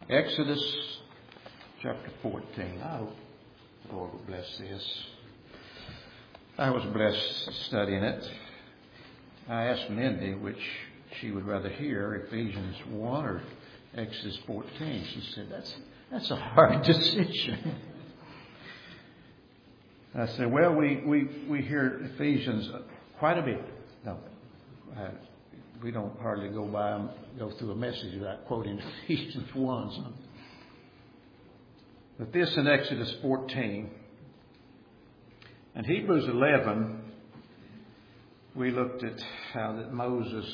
Exodus chapter 14. I hope the Lord will bless this. I was blessed studying it. I asked Mindy which she would rather hear, Ephesians 1 or Exodus 14. She said, that's a hard decision. I said, well, we hear Ephesians quite a bit. No, we don't hardly go through a message without quoting Ephesians 1. So. But this in Exodus 14 and Hebrews 11, we looked at how that Moses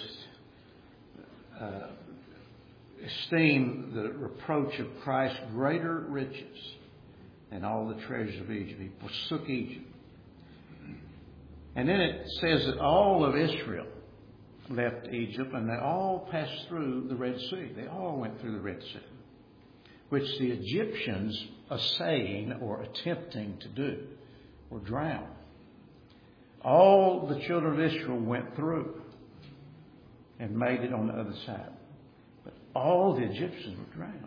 esteemed the reproach of Christ greater riches than all the treasures of Egypt. He forsook Egypt. And then it says that all of Israel left Egypt and they all passed through the Red Sea. They all went through the Red Sea, which the Egyptians essaying or attempting to do were drowned. All the children of Israel went through and made it on the other side. But all the Egyptians were drowned.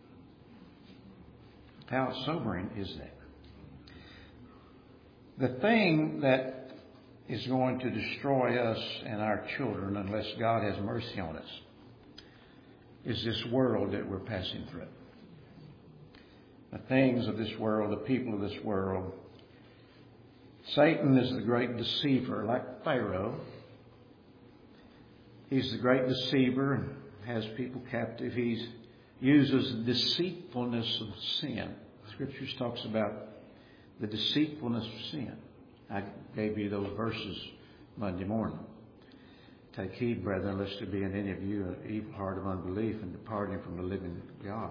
How sobering is that? The thing that is going to destroy us and our children unless God has mercy on us is this world that we're passing through. The things of this world, the people of this world. Satan is the great deceiver, like Pharaoh. He's the great deceiver and has people captive. He uses the deceitfulness of sin. Scriptures talks about the deceitfulness of sin. I gave you those verses Monday morning. Take heed, brethren, lest there be in any of you an evil heart of unbelief and departing from the living God.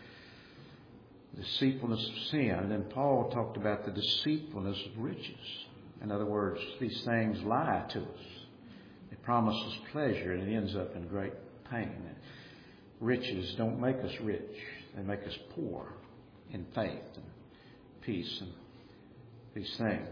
Deceitfulness of sin. And then Paul talked about the deceitfulness of riches. In other words, these things lie to us. They promise us pleasure and it ends up in great pain. Riches don't make us rich. They make us poor in faith and peace and these things.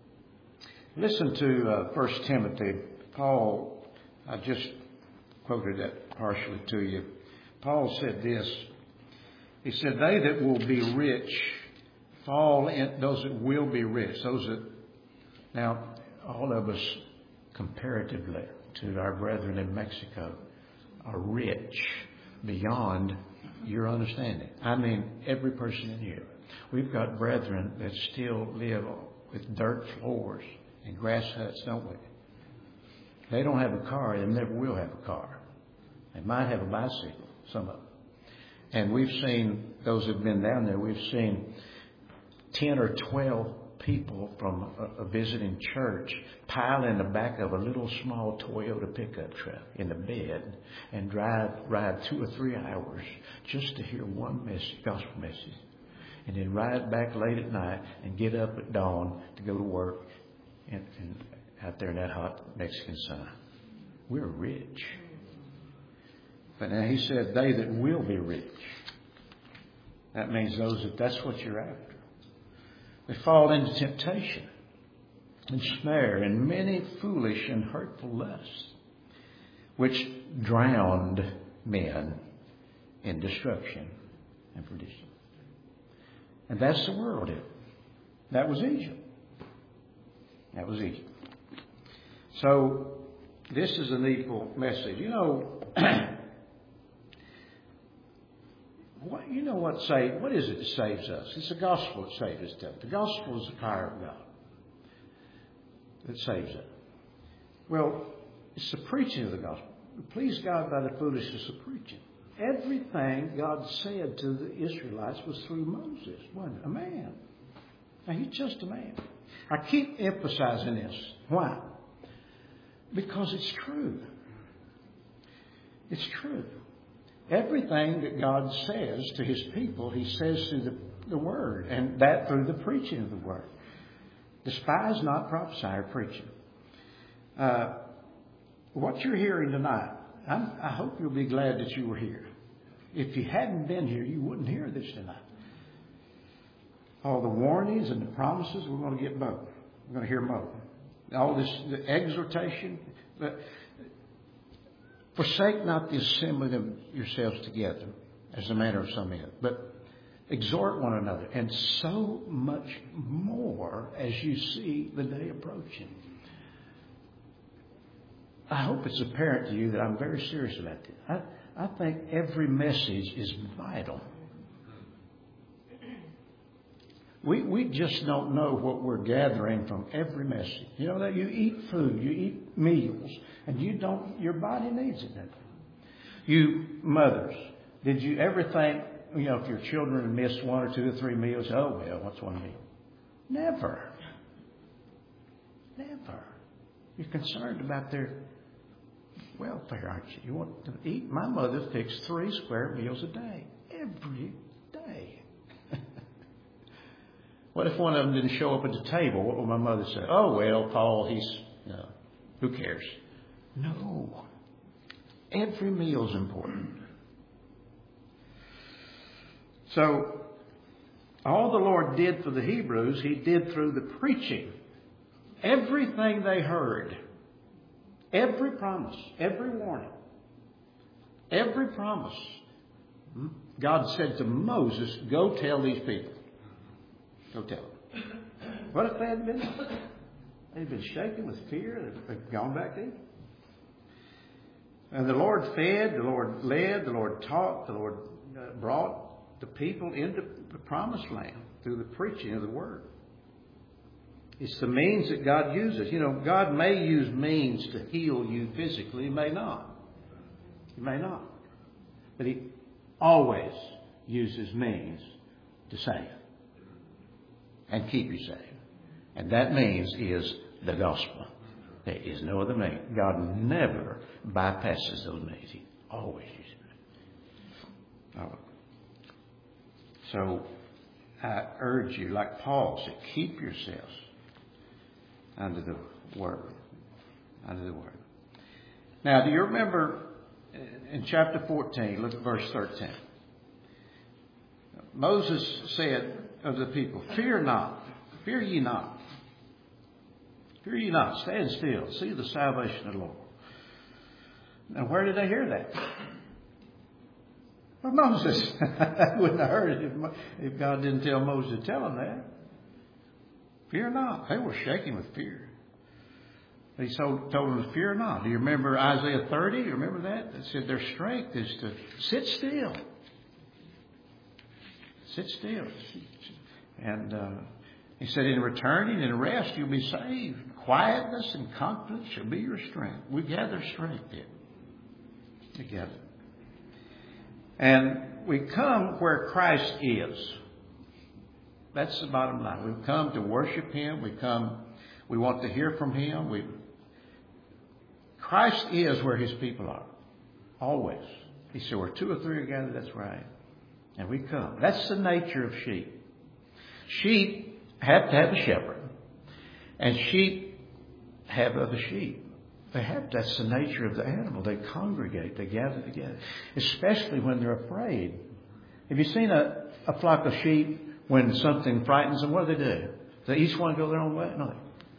Listen to 1 Timothy. Paul, I just quoted that partially to you. Paul said this. He said, they that will be rich fall in, those that will be rich. Those that, now, all of us comparatively to our brethren in Mexico are rich beyond your understanding. I mean, every person in here. We've got brethren that still live with dirt floors and grass huts, don't we? They don't have a car. They never will have a car. They might have a bicycle, some of them. And we've seen, those who've been down there, we've seen 10 or 12 people from a visiting church pile in the back of a little small Toyota pickup truck in the bed and ride 2 or 3 hours just to hear one message, gospel message. And then ride back late at night and get up at dawn to go to work and out there in that hot Mexican sun. We're rich. But now he said, they that will be rich. That means that's what you're after. They fall into temptation and snare and many foolish and hurtful lusts, which drowned men in destruction and perdition. And that's the world. That was Egypt. That was Egypt. So this is a needful message. You know, what is it that saves us? It's the gospel that saves us. The gospel is the power of God that saves us. Well, it's the preaching of the gospel. Please God by the foolishness of preaching. Everything God said to the Israelites was through Moses, wasn't it? A man. Now, he's just a man. I keep emphasizing this. Why? Because it's true. It's true. Everything that God says to His people, He says through the Word, and that through the preaching of the Word. Despise not, prophesy, or preaching. What you're hearing tonight, I hope you'll be glad that you were here. If you hadn't been here, you wouldn't hear this tonight. All the warnings and the promises, we're going to get both. We're going to hear both. All this, the exhortation. Forsake not the assembling of yourselves together, as a manner of some men. But exhort one another, and so much more as you see the day approaching. I hope it's apparent to you that I'm very serious about this. I think every message is vital. We just don't know what we're gathering from every message. You know that you eat food, you eat meals, and your body needs it. You mothers, did you ever think, if your children miss 1 or 2 or 3 meals, oh well, what's one meal? Never. Never. You're concerned about their welfare, aren't you? You want to eat. My mother fixed 3 square meals a day. Every day. What if one of them didn't show up at the table? What would my mother say? Oh, well, Paul, who cares? No. Every meal is important. So, all the Lord did for the Hebrews, He did through the preaching. Everything they heard, every promise, every warning, every promise, God said to Moses, go tell these people. Go tell them. What if they'd been shaken with fear? They'd gone back to Egypt. And the Lord fed, the Lord led, the Lord taught, the Lord brought the people into the promised land through the preaching of the Word. It's the means that God uses. God may use means to heal you physically. He may not. He may not. But He always uses means to save and keep you safe. And that means is the gospel. There is no other means. God never bypasses those means. He always uses them. So I urge you, like Paul said, keep yourselves under the Word. Under the Word. Now, do you remember in chapter 14, look at verse 13. Moses said of the people, fear not, fear ye not. Fear ye not, stand still, see the salvation of the Lord. Now, where did they hear that? Well, Moses. I wouldn't have heard it if God didn't tell Moses to tell them that. Fear not. They were shaking with fear. He told them to fear not. Do you remember Isaiah 30? You remember that? It said their strength is to sit still. Sit still. And he said, in returning and rest, you'll be saved. Quietness and confidence shall be your strength. We gather strength here together. And we come where Christ is. That's the bottom line. We've come to worship Him. We want to hear from Him. Christ is where His people are. Always. He said, where 2 or 3 are gathered, that's where I am. And we come. That's the nature of sheep. Sheep have to have a shepherd. And sheep have other sheep. That's the nature of the animal. They congregate. They gather together. Especially when they're afraid. Have you seen a flock of sheep when something frightens them? What do? They each one go their own way? No.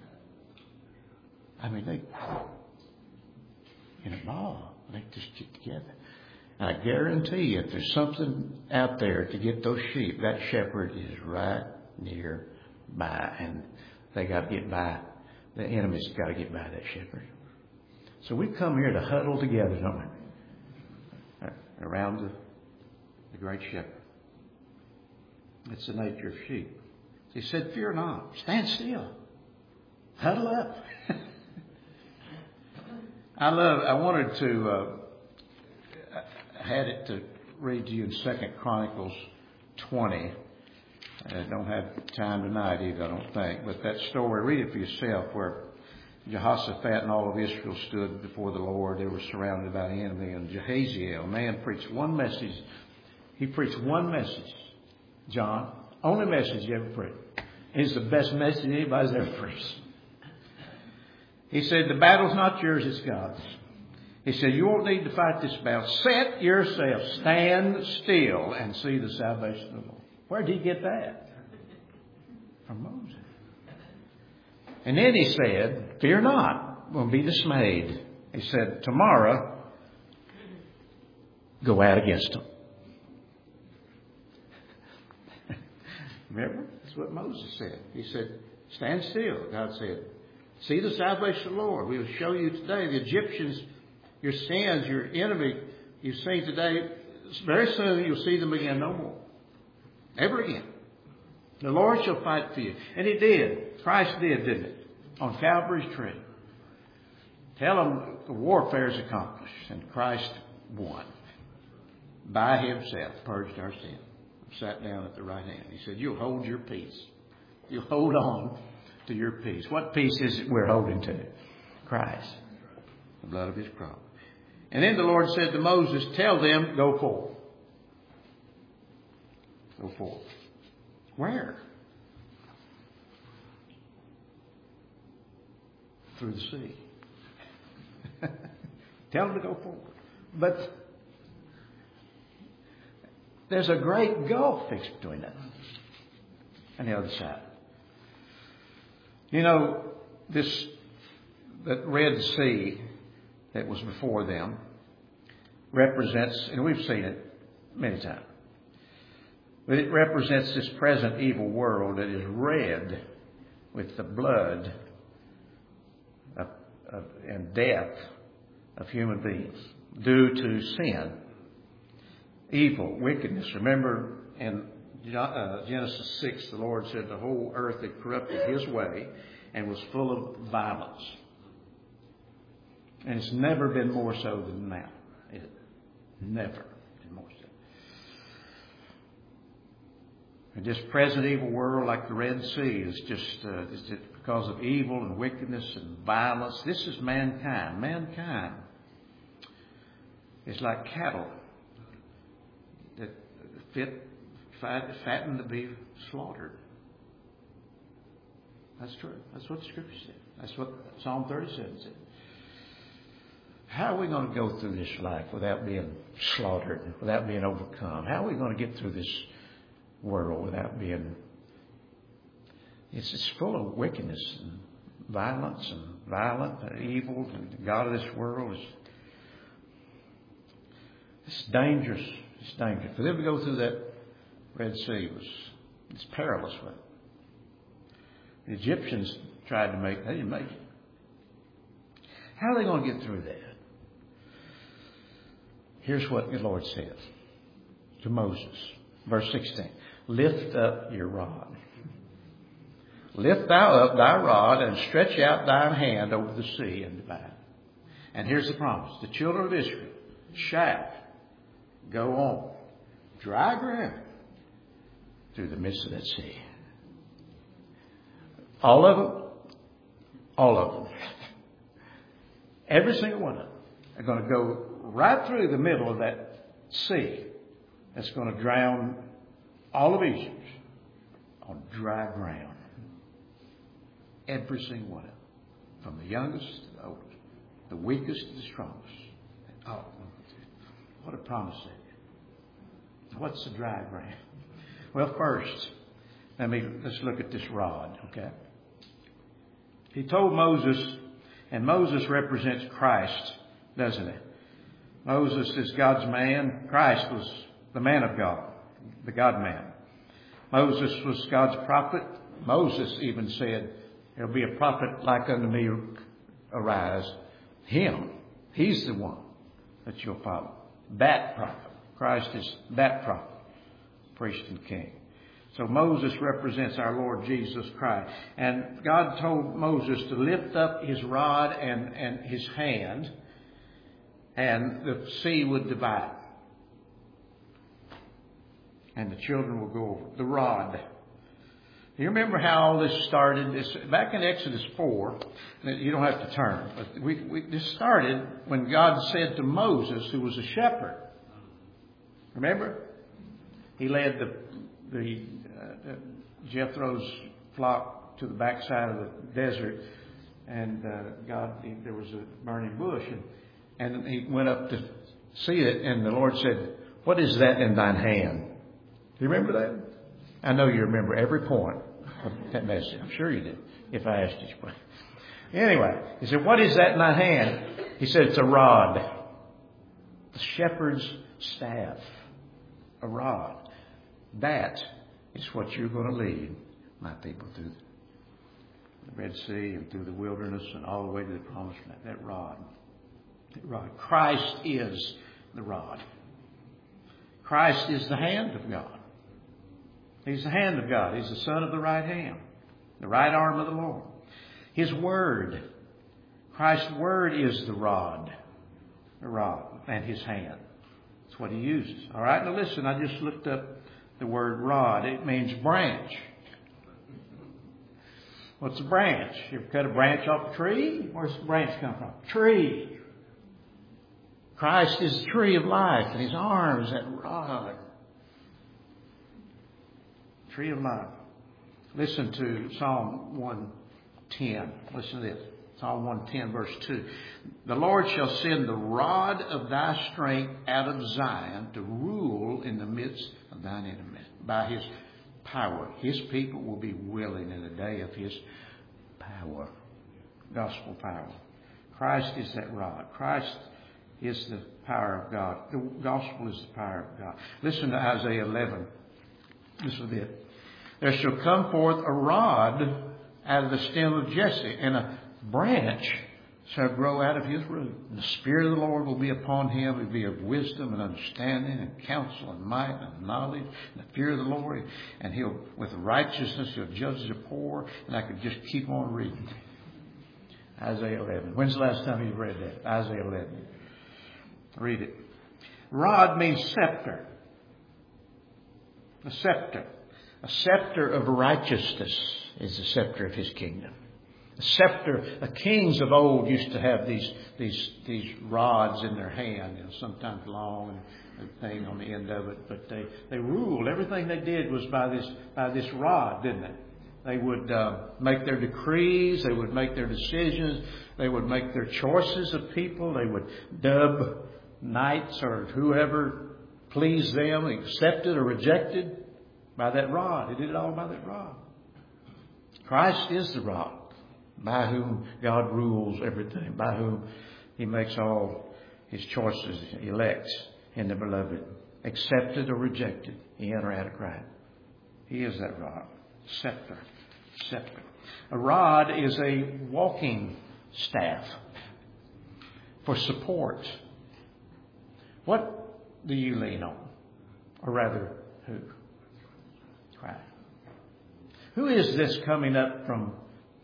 They in a ball. They just get together. And I guarantee you, if there's something out there to get those sheep, that shepherd is right nearby. And they got to get by. The enemy's got to get by that shepherd. So we come here to huddle together, don't we? Around the great shepherd. It's the nature of sheep. He said, fear not. Stand still. Huddle up. I wanted to, I had it to read to you in 2 Chronicles 20. I don't have time tonight either, I don't think. But that story, read it for yourself, where Jehoshaphat and all of Israel stood before the Lord. They were surrounded by the enemy. And Jehaziel, man, preached one message. He preached one message. John, only message he ever preached. It's the best message anybody's ever preached. He said, the battle's not yours, it's God's. He said, you won't need to fight this battle. Set yourself, stand still, and see the salvation of the Lord. Where did he get that? From Moses. And then he said, fear not, don't be dismayed. He said, tomorrow, go out against them. Remember? That's what Moses said. He said, stand still, God said. See the salvation of the Lord. We will show you today. The Egyptians, your sins, your enemy, you've seen today. Very soon you'll see them again no more. Ever again. The Lord shall fight for you. And He did. Christ did, didn't it? On Calvary's tree. Tell them the warfare is accomplished. And Christ won. By Himself purged our sin. Sat down at the right hand. He said, you'll hold your peace. You'll hold on to your peace. What peace is it we're holding to? Christ. The blood of His cross. And then the Lord said to Moses, tell them, go forth. Go forth. Where? Through the sea. Tell them to go forward. But there's a great gulf fixed between them and the other side. You know, that Red Sea that was before them represents, and we've seen it many times, but it represents this present evil world that is red with the blood and death of human beings due to sin, evil, wickedness. Remember in Genesis 6, the Lord said the whole earth had corrupted His way and was full of violence. And it's never been more so than now. It never been more so. And this present evil world, like the Red Sea, is just because of evil and wickedness and violence. This is mankind. Mankind is like cattle that fattened to be slaughtered. That's true. That's what the Scripture said. That's what Psalm 37 said. How are we going to go through this life without being slaughtered, without being overcome? How are we going to get through this world without being... It's full of wickedness and violence and violent and evil. And the God of this world is... It's dangerous. It's dangerous. For them to go through that Red Sea it's perilous. But the Egyptians tried to make it. They didn't make it. How are they going to get through that? Here's what the Lord says to Moses. Verse 16. Lift up your rod. Lift thou up thy rod and stretch out thine hand over the sea and divide. And here's the promise. The children of Israel shall go on dry ground through the midst of that sea. All of them. All of them. Every single one of them are going to go right through the middle of that sea that's going to drown all of Egypt on dry ground. Every single one of them. From the youngest to the oldest. The weakest to the strongest. Oh, what a promise that is. What's the dry ground? Well, first, let's look at this rod, okay? He told Moses, and Moses represents Christ, doesn't he? Moses is God's man. Christ was the man of God, the God-man. Moses was God's prophet. Moses even said, there'll be a prophet like unto me arise. Him. He's the one that you'll follow. That prophet. Christ is that prophet, priest and king. So Moses represents our Lord Jesus Christ. And God told Moses to lift up his rod and his hand, and the sea would divide. And the children will go over. The rod. You remember how all this started? Back in Exodus 4, you don't have to turn, but this started when God said to Moses, who was a shepherd. Remember? He led the Jethro's flock to the backside of the desert, and there was a burning bush, and he went up to see it, and the Lord said, "What is that in thine hand?" Do you remember that? I know you remember every point of that message. I'm sure you did, if I asked you. Anyway, he said, "What is that in thy hand?" He said, "It's a rod." The shepherd's staff. A rod. That It's what you're going to lead my people through the Red Sea and through the wilderness and all the way to the promised land. That rod. That rod. Christ is the rod. Christ is the hand of God. He's the hand of God. He's the son of the right hand, the right arm of the Lord. His word. Christ's word is the rod and his hand. That's what he uses. All right, now listen, I just looked up the word rod. It means branch. What's a branch? You ever cut a branch off a tree? Where's the branch come from? Tree. Christ is the tree of life, and his arm is that rod. Tree of life. Listen to Psalm 110. Listen to this. Psalm 110, verse 2. The Lord shall send the rod of thy strength out of Zion to rule in the midst of thine enemies. By his power, his people will be willing in the day of his power. Gospel power. Christ is that rod. Christ is the power of God. The gospel is the power of God. Listen to Isaiah 11. This is it. There shall come forth a rod out of the stem of Jesse, and a branch shall grow out of his root. And the Spirit of the Lord will be upon him. It will be of wisdom and understanding and counsel and might and knowledge and the fear of the Lord. And he'll, with righteousness, he'll judge the poor. And I could just keep on reading. Isaiah 11. When's the last time you read that? Isaiah 11. Read it. Rod means scepter. A scepter. A scepter of righteousness is the scepter of his kingdom. A scepter, kings of old used to have these rods in their hand, sometimes long and a thing on the end of it. But they ruled. Everything they did was by this rod, didn't they? They would make their decrees. They would make their decisions. They would make their choices of people. They would dub knights or whoever pleased them, accepted or rejected by that rod. They did it all by that rod. Christ is the rod by whom God rules everything, by whom he makes all his choices, elects in the beloved, accepted or rejected, in or out of Christ. He is that rod. Scepter. A rod is a walking staff for support. What do you lean on? Or rather, who? Christ. Who is this coming up from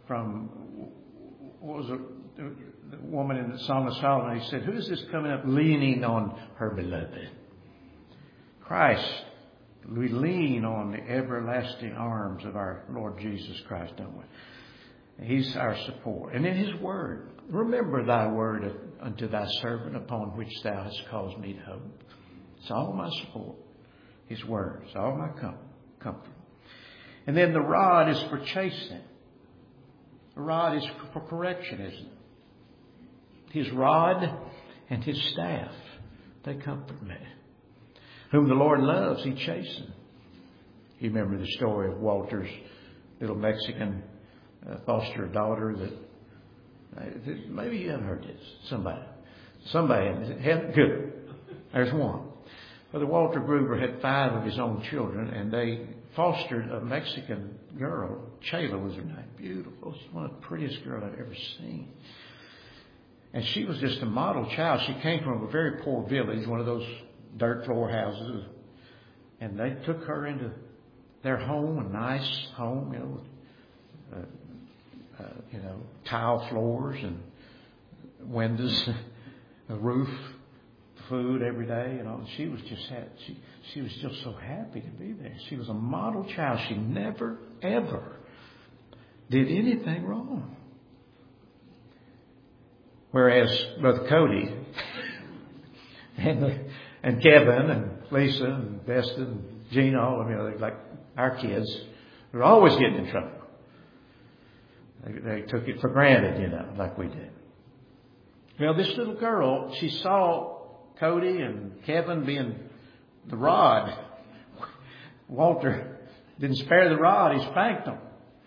what was the woman in the Song of Solomon? He said, who is this coming up leaning on her beloved? Christ. We lean on the everlasting arms of our Lord Jesus Christ, don't we? He's our support. And in his word, remember thy word unto thy servant upon which thou hast caused me to hope. It's all my support. His word. It's all my comfort. And then the rod is for chastening. The rod is for correction, isn't it? His rod and his staff, they comfort me. Whom the Lord loves, he chastens. You remember the story of Walter's little Mexican foster daughter that maybe you haven't heard this. Somebody had good. There's one. Brother Walter Gruber had 5 of his own children, and they fostered a Mexican girl. Chayla was her name. Beautiful. She's one of the prettiest girls I've ever seen. And she was just a model child. She came from a very poor village, one of those dirt floor houses. And they took her into their home, a nice home, with, tile floors and windows, a roof, food every day, She was she was just so happy to be there. She was a model child. She never, ever did anything wrong. Whereas Brother Cody and Kevin and Lisa and Vesta and Gina, all of them, they're like our kids. They're always getting in trouble. They took it for granted, like we did. Well, this little girl, she saw Cody and Kevin being the rod. Walter didn't spare the rod, he spanked them.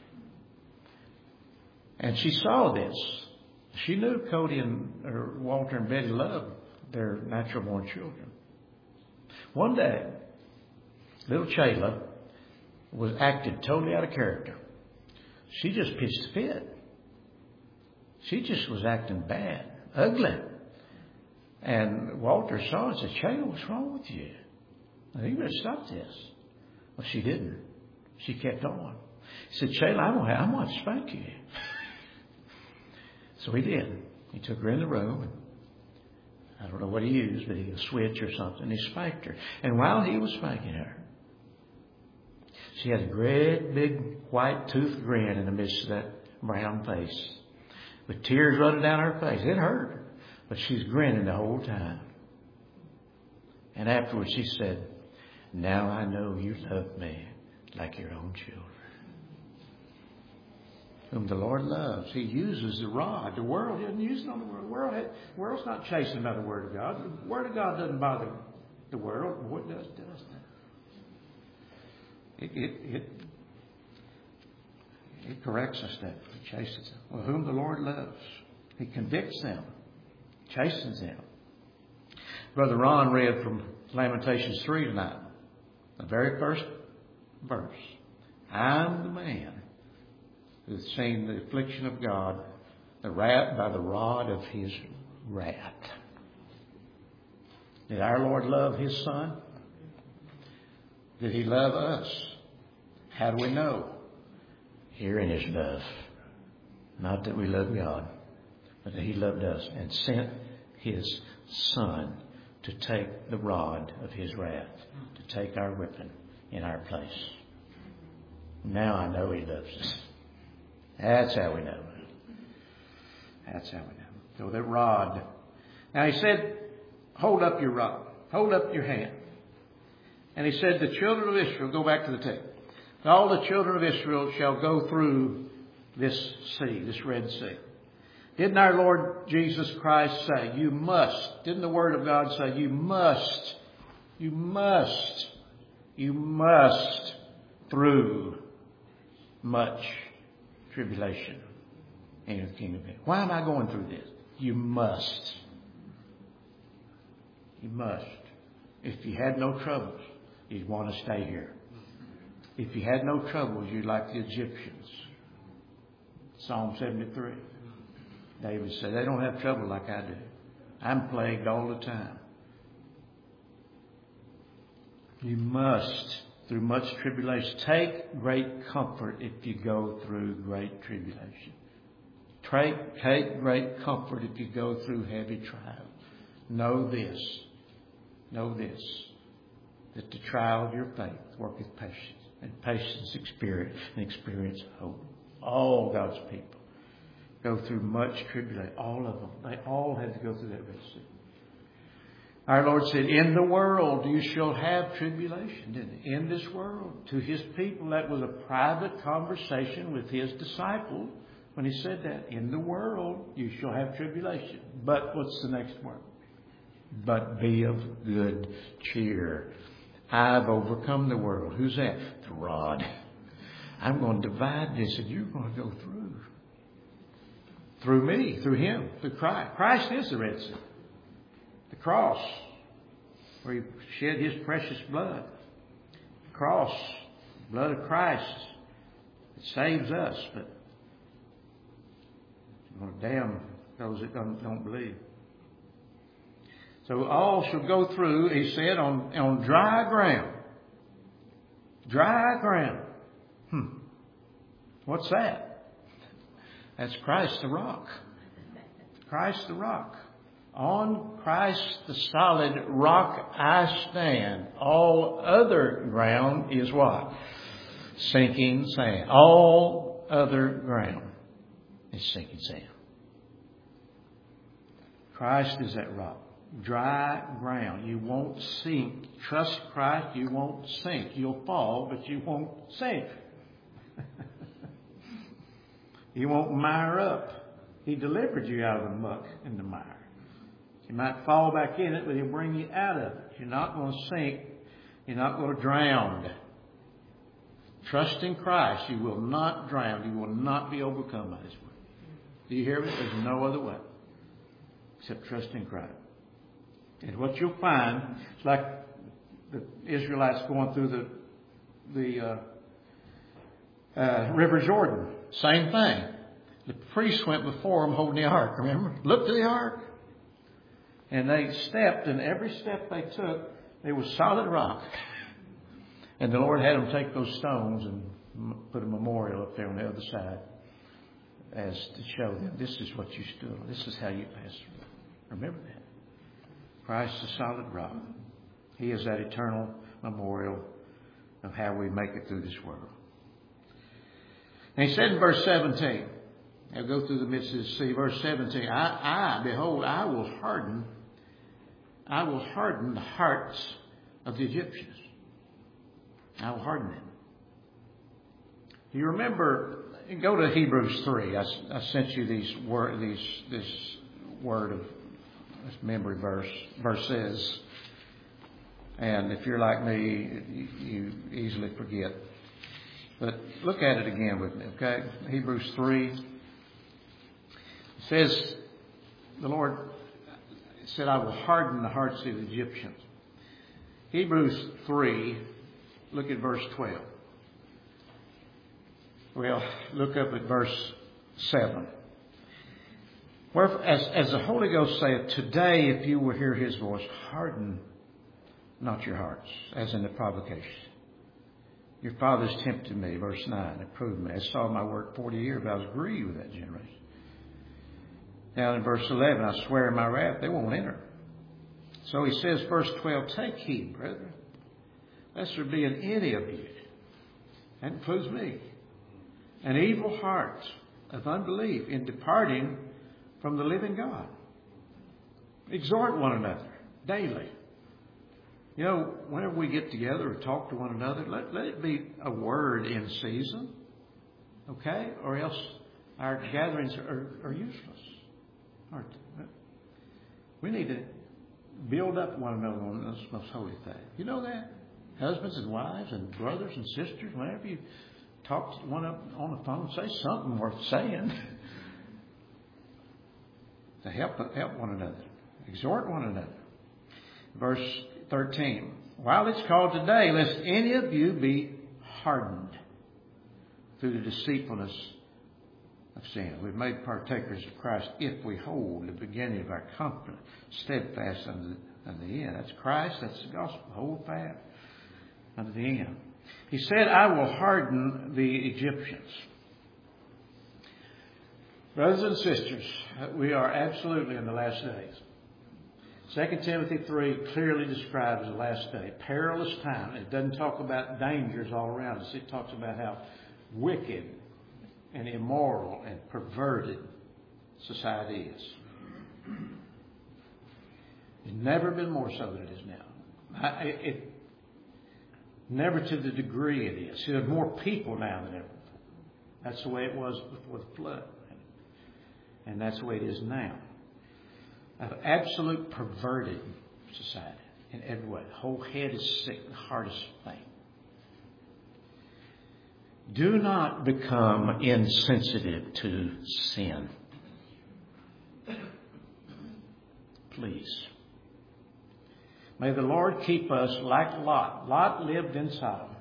And she saw this. She knew Cody or Walter and Betty loved their natural born children. One day, little Chayla was acted totally out of character. She just pitched a fit. She just was acting bad, ugly. And Walter saw it and said, Shayla, what's wrong with you? You better stop this. Well, she didn't. She kept on. He said, Shayla, I'm going to spank you. So he did. He took her in the room. And I don't know what he used, but he used a switch or something. He spanked her. And while he was spanking her, she had a great big white toothed grin in the midst of that brown face, with tears running down her face. It hurt her, but she's grinning the whole time. And afterwards she said, now I know you love me like your own children. Whom the Lord loves. He uses the rod. The world doesn't use it on the world. The world's not chasing by the Word of God. The Word of God doesn't bother the world. What does it? It corrects us that He chastens them. Well, whom the Lord loves, He convicts them, chastens them. Brother Ron read from Lamentations 3 tonight, the very first verse. I'm the man who's seen the affliction of God, the wrath by the rod of His wrath. Did our Lord love His Son? Did He love us? How do we know? Herein His love. Not that we love God, but that He loved us and sent His Son to take the rod of His wrath, to take our whipping in our place. Now I know He loves us. That's how we know. That's how we know. So that rod. Now He said, hold up your rod. Hold up your hand. And He said, the children of Israel, go back to the text. All the children of Israel shall go through this sea, this Red Sea. Didn't our Lord Jesus Christ say, you must? Didn't the Word of God say, you must through much tribulation into the kingdom of heaven? Why am I going through this? You must. You must. If you had no troubles, you'd want to stay here. If you had no troubles, you'd like the Egyptians. Psalm 73. David said, they don't have trouble like I do. I'm plagued all the time. You must, through much tribulation, take great comfort if you go through great tribulation. Take great comfort if you go through heavy trial. Know this, that the trial of your faith worketh patience, and patience experience hope. All God's people go through much tribulation. All of them. They all had to go through that Red Sea. Our Lord said, in the world you shall have tribulation, didn't He? In this world. To His people, that was a private conversation with His disciples when He said that. In the world you shall have tribulation. But what's the next word? But be of good cheer. I've overcome the world. Who's that? The rod. I'm going to divide this and you're going to go through. Through me, through Him, through Christ. Christ is the Red Sea. The cross, where He shed His precious blood. The cross, the blood of Christ, it saves us, but it's going to damn those that don't believe. So all shall go through, He said, on dry ground. Dry ground. What's that? That's Christ the rock. Christ the rock. On Christ the solid rock I stand. All other ground is what? Sinking sand. All other ground is sinking sand. Christ is that rock. Dry ground. You won't sink. Trust Christ, you won't sink. You'll fall, but you won't sink. You won't mire up. He delivered you out of the muck and the mire. You might fall back in it, but He'll bring you out of it. You're not going to sink. You're not going to drown. Trust in Christ. You will not drown. You will not be overcome by His word. Do you hear me? There's no other way except trust in Christ. And what you'll find, it's like the Israelites going through the River Jordan, same thing. The priests went before them holding the ark, remember? Look to the ark. And they stepped, and every step they took, there was solid rock. And the Lord had them take those stones and put a memorial up there on the other side as to show them, this is what you stood on. This is how you passed through. Remember that. Christ is a solid rock. He is that eternal memorial of how we make it through this world. And he said in verse 17, I'll go through the midst of the sea, verse 17, behold, I will harden the hearts of the Egyptians. I will harden them. Do you remember, go to Hebrews 3. I sent you this word of this memory verses. And if you're like me, you easily forget. But look at it again with me, okay? Hebrews 3. It says, the Lord said, I will harden the hearts of the Egyptians. Hebrews 3, look at verse 12. Well, look up at verse 7. Wherefore, as the Holy Ghost saith, today if you will hear His voice, harden not your hearts, as in the provocation. Your fathers tempted me, verse 9, and proved me. I saw my work 40 years, but I was grieved with that generation. Now in verse 11, I swear in my wrath, they won't enter. So he says, verse 12, take heed, brethren, lest there be in any of you, that includes me, an evil heart of unbelief in departing from the living God. Exhort one another daily. You know, whenever we get together or talk to one another, let it be a word in season, okay? Or else our gatherings are useless, aren't they? We need to build up one another on this most holy thing. You know that? Husbands and wives and brothers and sisters, whenever you talk to one up on the phone, say something worth saying to help one another. Exhort one another. Verse 13. While it's called today, lest any of you be hardened through the deceitfulness of sin. We've made partakers of Christ if we hold the beginning of our confidence steadfast unto the end. That's Christ. That's the gospel. Hold fast unto the end. He said, I will harden the Egyptians. Brothers and sisters, we are absolutely in the last days. 2 Timothy 3 clearly describes the last day. Perilous time. It doesn't talk about dangers all around us. It talks about how wicked and immoral and perverted society is. It's never been more so than it is now. Never to the degree it is. There's more people now than ever. That's the way it was before the flood. And that's the way it is now. An absolute perverted society in every way. The whole head is sick, the heart is faint. Do not become insensitive to sin. Please. May the Lord keep us like Lot. Lot lived in Sodom.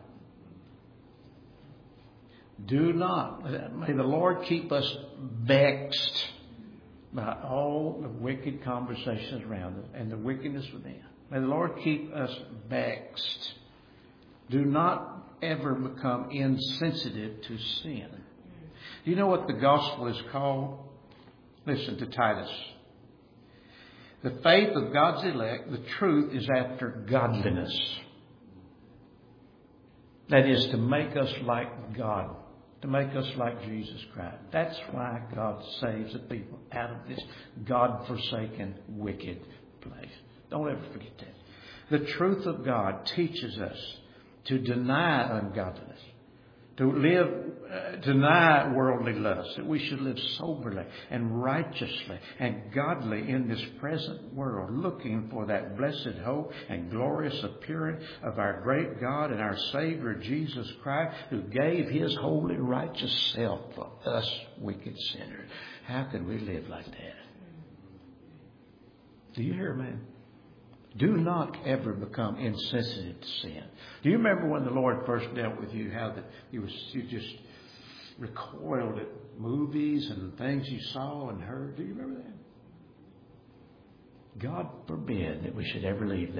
May the Lord keep us vexed by all the wicked conversations around us and the wickedness within. May the Lord keep us vexed. Do not ever become insensitive to sin. Do you know what the gospel is called? Listen to Titus. The faith of God's elect, the truth is after godliness. That is to make us like God. To make us like Jesus Christ. That's why God saves the people out of this God-forsaken, wicked place. Don't ever forget that. The truth of God teaches us to deny ungodliness, to deny worldly lust, that we should live soberly and righteously and godly in this present world, looking for that blessed hope and glorious appearing of our great God and our Savior Jesus Christ, who gave His holy, righteous self for us wicked sinners. How can we live like that? Do you hear, man? Do not ever become insensitive to sin. Do you remember when the Lord first dealt with you, how that you just recoiled at movies and things you saw and heard? Do you remember that? God forbid that we should ever leave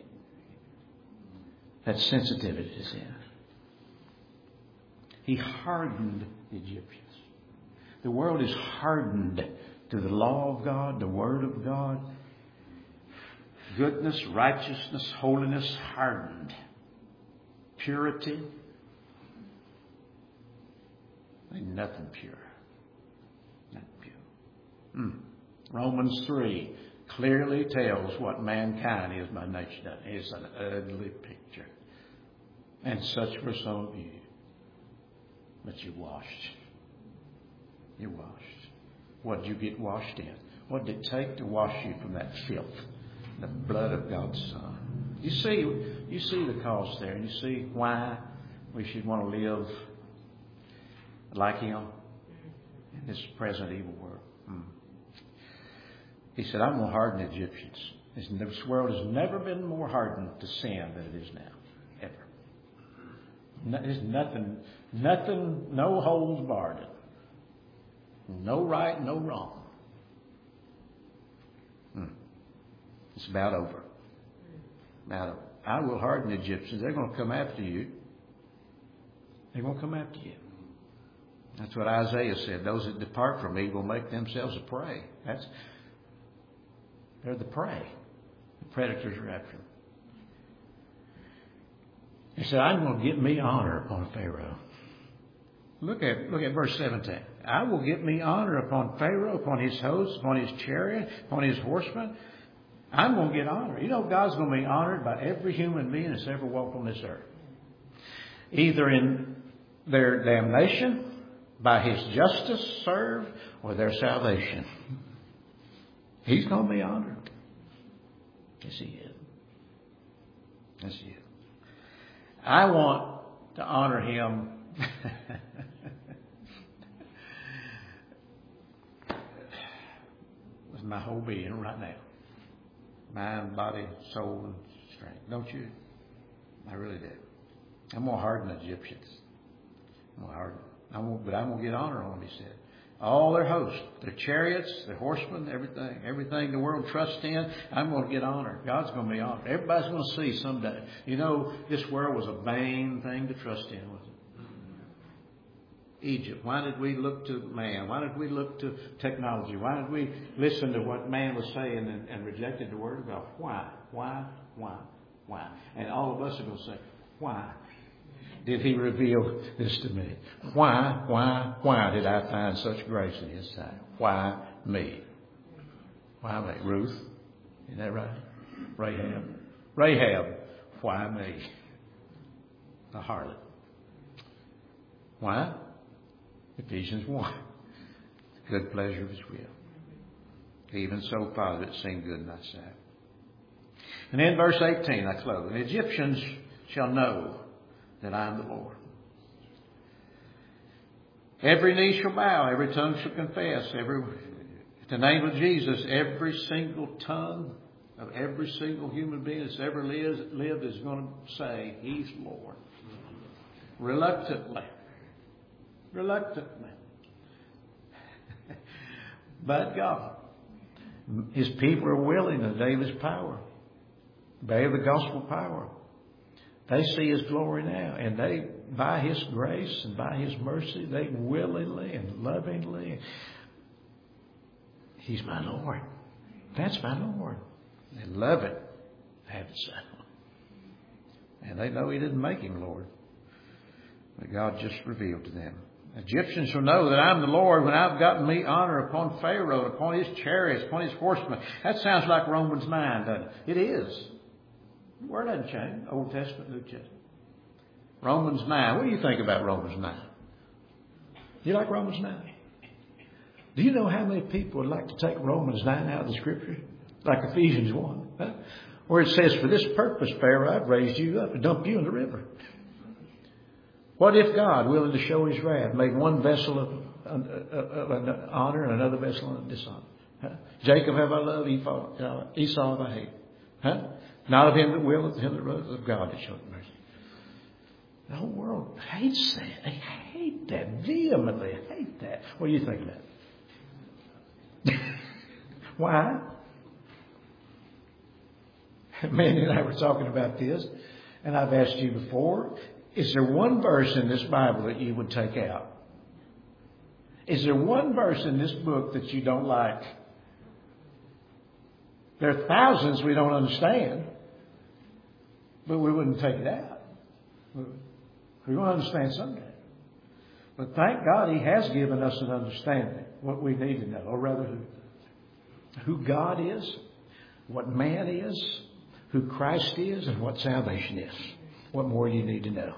that sensitivity to sin. He hardened the Egyptians. The world is hardened to the law of God, the Word of God. Goodness, righteousness, holiness, hardened. Purity. Ain't nothing pure. Nothing pure. Romans 3 clearly tells what mankind is by nature. It's an ugly picture. And such were some of you. But you washed. You washed. What did you get washed in? What did it take to wash you from that filth? The blood of God's Son. You see the cost there, and you see why we should want to live like Him in this present evil world. He said, I'm going to harden the Egyptians. This world has never been more hardened to sin than it is now. Ever. There's nothing, no holds barred. No right, no wrong. It's about over. About over. I will harden the Egyptians. They're going to come after you. They're going to come after you. That's what Isaiah said. Those that depart from me will make themselves a prey. They're the prey. The predators are after them. He said, I'm going to get me honor upon Pharaoh. Look at verse 17. I will get me honor upon Pharaoh, upon his hosts, upon his chariot, upon his horsemen. I'm going to get honor. You know, God's going to be honored by every human being that's ever walked on this earth. Either in their damnation, by His justice served, or their salvation. He's going to be honored. Yes, He is. Yes, He is. I want to honor Him. With my whole being right now. Mind, body, soul, and strength. Don't you? I really do. I'm going to harden the Egyptians. I'm going to harden them. But I'm going to get honor on them, He said. All their hosts, their chariots, their horsemen, everything the world trusts in, I'm going to get honor. God's going to be honored. Everybody's going to see someday. You know, this world was a vain thing to trust in, wasn't it? Egypt. Why did we look to man? Why did we look to technology? Why did we listen to what man was saying and rejected the Word of God? Why? And all of us are going to say, why did He reveal this to me? Why did I find such grace in His sight? Why me? Why me? Ruth? Isn't that right? Rahab. Why me? The harlot. Why? Ephesians 1. Good pleasure of His will. Even so, Father, it seemed good in Thy sight. And in verse 18, I close. The Egyptians shall know that I am the Lord. Every knee shall bow, every tongue shall confess, at the name of Jesus, every single tongue of every single human being that's ever lived is going to say, He's Lord. Reluctantly. But God. His people are willing to obey His power. Obey the gospel power. They see His glory now. And they, by His grace and by His mercy, they willingly and lovingly. He's my Lord. That's my Lord. They love it. They have it settled. And they know He didn't make Him Lord. But God just revealed to them. Egyptians shall know that I'm the Lord when I've gotten me honor upon Pharaoh, upon his chariots, upon his horsemen. That sounds like Romans 9, doesn't it? It is. The word doesn't change. Old Testament, New Testament. Romans 9. What do you think about Romans 9? You like Romans 9? Do you know how many people would like to take Romans 9 out of the Scripture? Like Ephesians 1. Huh? Where it says, for this purpose, Pharaoh, I've raised you up and dumped you in the river. What if God, willing to show His wrath, made one vessel of honor and another vessel of dishonor? Huh? Jacob have I loved, Esau have I hated. Huh? Not of him that willeth, him that runneth, of God that showeth mercy. The whole world hates that. They hate that. Vehemently hate that. What do you think of that? Why? Mandy and I were talking about this, and I've asked you before, is there one verse in this Bible that you would take out? Is there one verse in this book that you don't like? There are thousands we don't understand, but we wouldn't take it out. We won't understand someday. But thank God He has given us an understanding, what we need to know, or rather who God is, what man is, who Christ is, and what salvation is. What more do you need to know?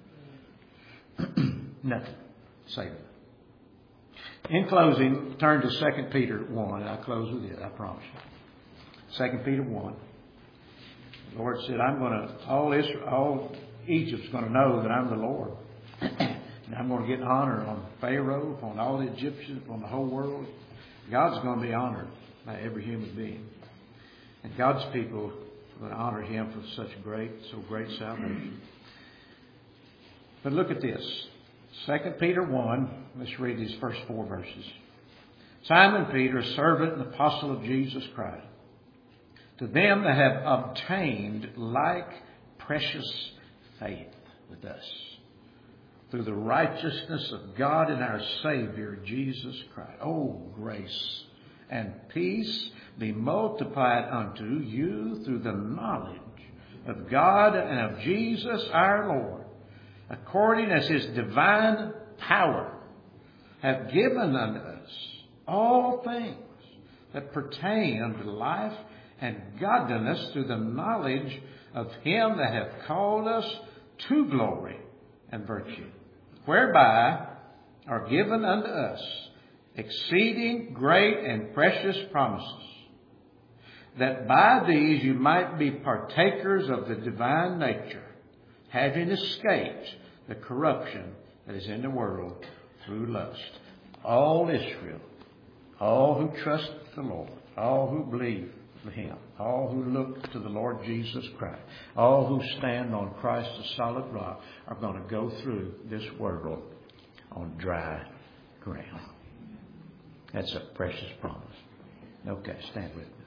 Nothing. Save it. In closing, turn to 2 Peter 1, and I'll close with it, I promise you. 2 Peter 1. The Lord said, all Egypt's going to know that I'm the Lord. And I'm going to get honor on Pharaoh, upon all the Egyptians, upon the whole world. God's going to be honored by every human being. And God's people are going to honor Him for so great salvation. But look at this. 2 Peter 1, let's read these first 4 verses. Simon Peter, a servant and apostle of Jesus Christ, to them that have obtained like precious faith with us, through the righteousness of God and our Savior, Jesus Christ. Oh, grace and peace be multiplied unto you through the knowledge of God and of Jesus our Lord, according as His divine power hath given unto us all things that pertain unto life and godliness, through the knowledge of Him that hath called us to glory and virtue, whereby are given unto us exceeding great and precious promises, that by these you might be partakers of the divine nature, having escaped the corruption that is in the world through lust. All Israel, all who trust the Lord, all who believe in Him, all who look to the Lord Jesus Christ, all who stand on Christ the solid rock, are going to go through this world on dry ground. That's a precious promise. Okay, stand with me.